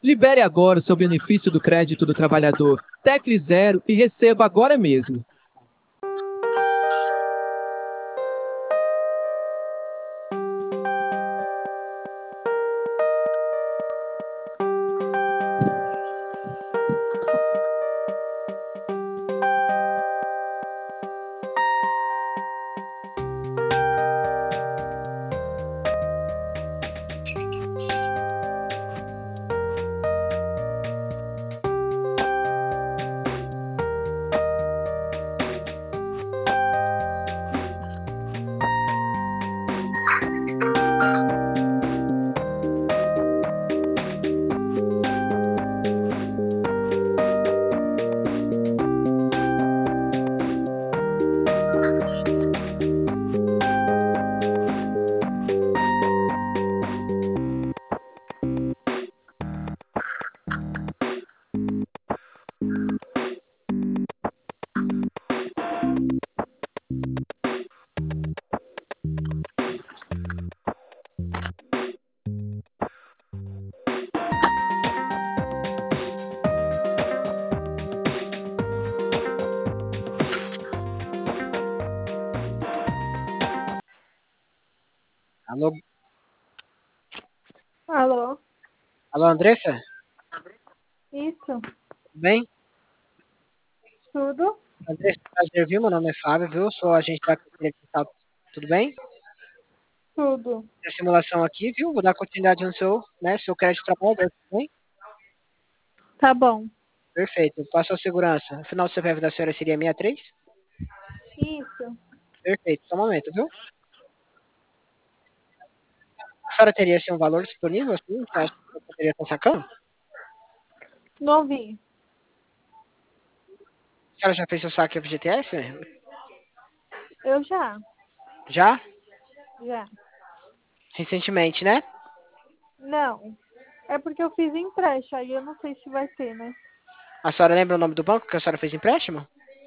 Libere agora o seu benefício do crédito do trabalhador. Tecle zero e receba agora mesmo. Alô, Alô? alô, Andressa? Isso? Tudo bem? Tudo? Andressa, prazer, viu? Meu nome é Fábio, viu? Sou agente da Carteira Digital. Tudo bem? Tudo. Tem a simulação aqui, viu? Vou dar continuidade no seu crédito de trabalho, tudo bem? Tá bom. Perfeito. Passou a segurança. O final do CPF da senhora seria 63? Isso. Perfeito. Só um momento, viu? A senhora teria, assim, um valor disponível, assim, que acha que eu poderia estar sacando? Não ouvi. A senhora já fez seu saque FGTS? Eu já. Já? Já. Recentemente, né? Não. É porque eu fiz empréstimo, aí eu não sei se vai ter, né? A senhora lembra o nome do banco que a senhora fez empréstimo?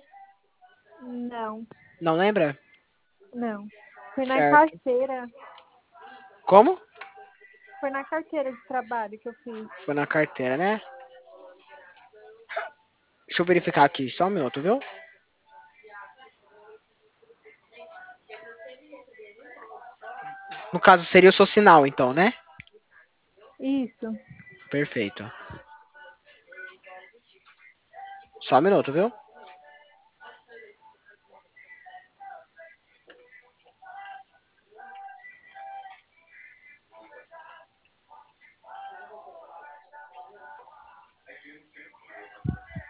Não. Não lembra? Não. Foi na Certo. carteira. Como? Foi na carteira de trabalho que eu fiz. Foi na carteira, né? Deixa eu verificar aqui, só um minuto, viu? No caso, seria o seu sinal, então, né? Isso. Perfeito. Só um minuto, viu?